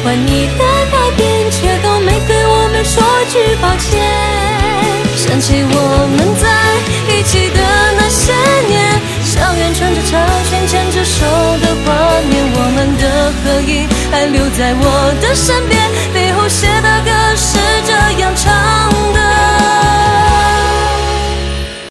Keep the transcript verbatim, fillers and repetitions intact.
欢你的改变，却都没对我们说句抱歉。想起我们在一起的那些年，校园穿着长裙牵着手的画面，我们的合影还留在我的身边，背后写的歌